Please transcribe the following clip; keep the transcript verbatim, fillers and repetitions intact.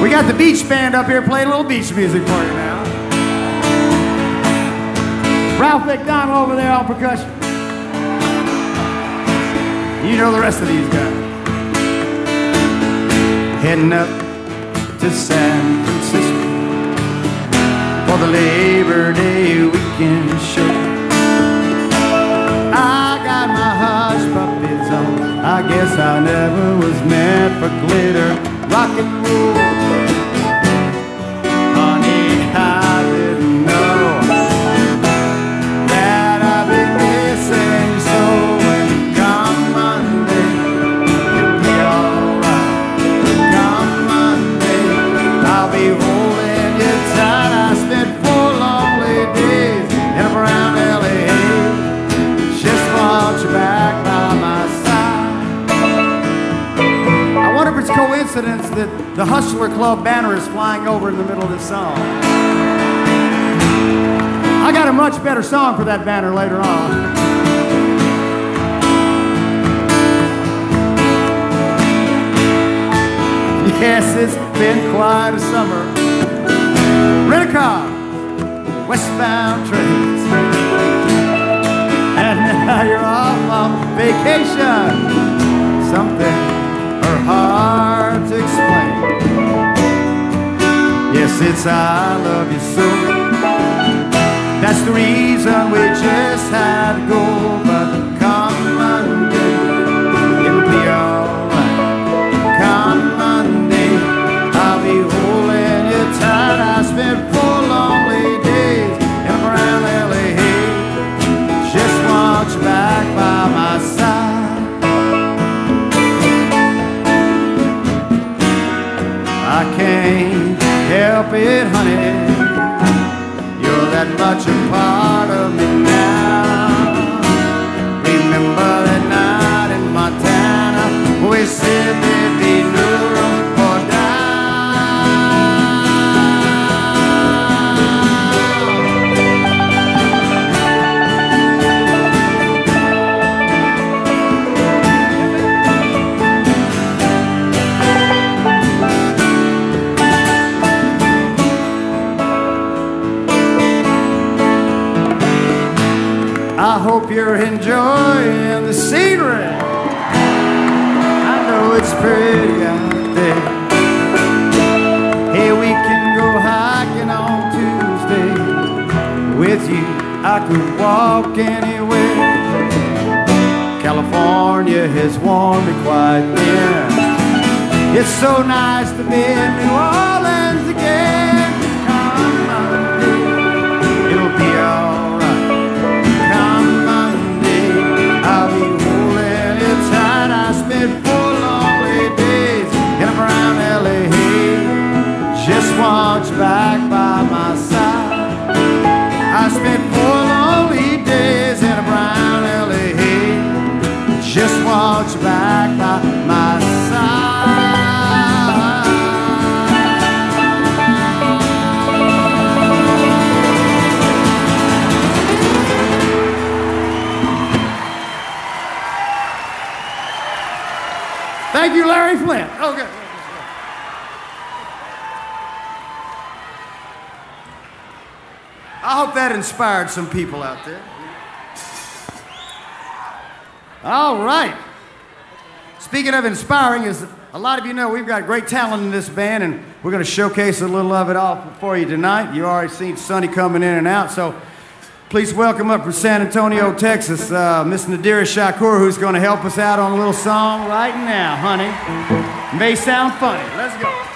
We got the beach band up here playing a little beach music for you now. Ralph McDonald over there on percussion. You know the rest of these guys. Heading up to San Francisco for the Labor Day weekend show. I got my hush puppies on. I guess I never was meant for glitter, rock and roll. Honey, I didn't know that I'd be missing you so. When come Monday, you'll be alright. Come Monday, I'll be holding you tight. I spent four lonely days in a brown L A. Just want you back by my side. I wonder if it's coincidence that the Hustler Club banner is flying over in the middle of this song. I got a much better song for that banner later on. Yes, it's been quite a summer. Rent a car, westbound trains, and now you're off on vacation. Something are hard to explain. Yes, it's I love you so. That's the reason we just had to go. But come Monday, it'll be alright. Come Monday, I'll be holding you tight. I spent four lonely days in a brown L A. Just want you back by my side. I can't help it, honey. You're that much a part of me now. Remember that night in Montana, we said there'd be no room for I hope you're enjoying the scenery. I know it's pretty out there. Hey, we can go hiking on Tuesday. With you, I could walk anywhere. California has worn me quite thin. It's so nice to be in New Orleans again. Come Monday, it'll be all. I'll be holding it tight. I spent four lonely days in a brown L A. Just want you back by my side. I spent four lonely days in a brown L A. Just want you back by my side. Thank you, Larry Flint. Okay. I hope that inspired some people out there. All right. Speaking of inspiring, as a lot of you know, we've got great talent in this band, and we're going to showcase a little of it all for you tonight. You already seen Sonny coming in and out, so please welcome up from San Antonio, Texas, uh, Miss Nadira Shakur, who's going to help us out on a little song right now, honey. May sound funny. Let's go.